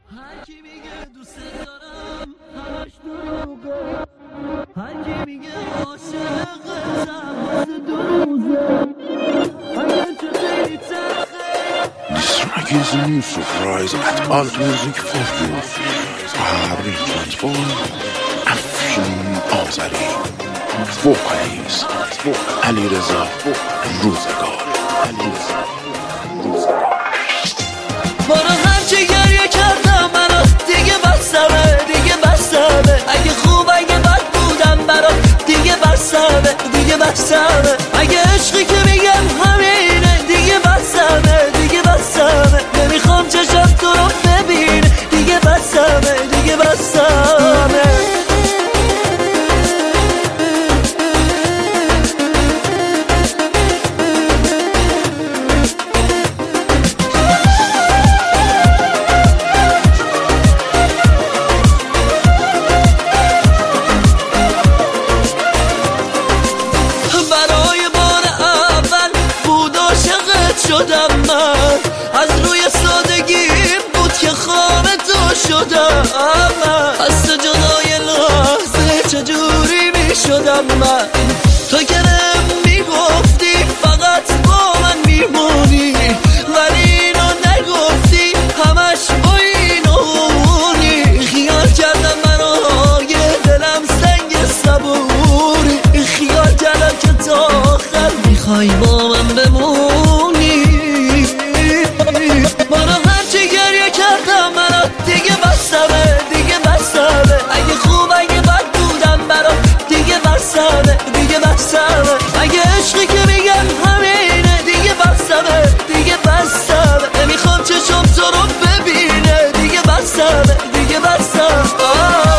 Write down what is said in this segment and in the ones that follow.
هر کی میگه دوست دارم همش دروغه، هر کی میگه عاشقتم واسه دو روزه، اگر چه خیلی تلخه. This track is a new surprise at Alt Music for you. Harry Transform, Afshin Azari, Vocalist, Ali Reza, Rozegar. برو هرچی گریه کردم منو دیگه بسمه، دیگه بسمه. اگه خوب اگه بد بودم برات دیگه بسمه، دیگه بسمه. اگه عشقی که میگم همینه دیگه بسمه، دیگه بسمه. نمیخوام چشم تو رو ببینه دیگه بسمه، دیگه بسمه. شدم من از روی سادگیم بود که خواب تو شدم من، از تو جدای لحظه چجوری می شدم من. تو که میگفتی فقط با من میمونی، ولی اینو نگفتی همش با اینونی. خیال کردم منو یه دلم سنگ صبوری، خیال کردم که تا آخر میخوای با من بمونی. منو هرچی گریه کردم منو دیگه بسمه، دیگه بسمه. اگه خوب اگه بد بودم برات دیگه بسمه، دیگه بسمه. اگه عشقی که میگم همینه دیگه بسمه، دیگه بسمه. نمیخوام چشم تو رو ببینه دیگه بسمه، دیگه بسمه.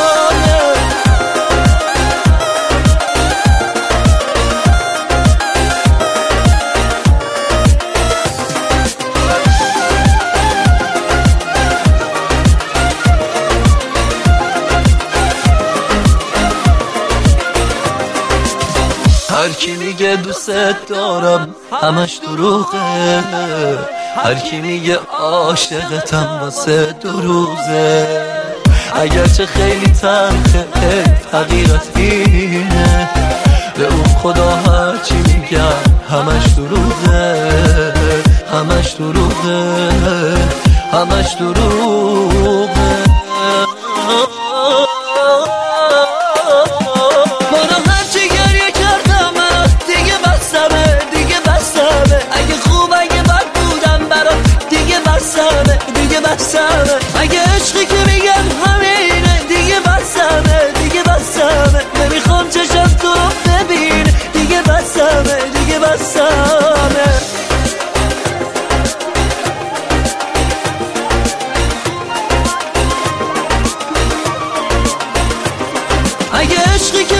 هر کی میگه دوست دارم همش دروغه، هر کی میگه عاشقتم واسه دو روزه. اگرچه خیلی تلخه حقیقت اینه، به اون خدا هر چی میگم همش دروغه، همش دروغه، همش دروغه. دیگه بسمه. اگه عشقی که میگم همینه دیگه بسمه، دیگه بسمه. نمیخوام چشم تو رو ببینه دیگه بسمه، دیگه بسمه. اگه عشقی که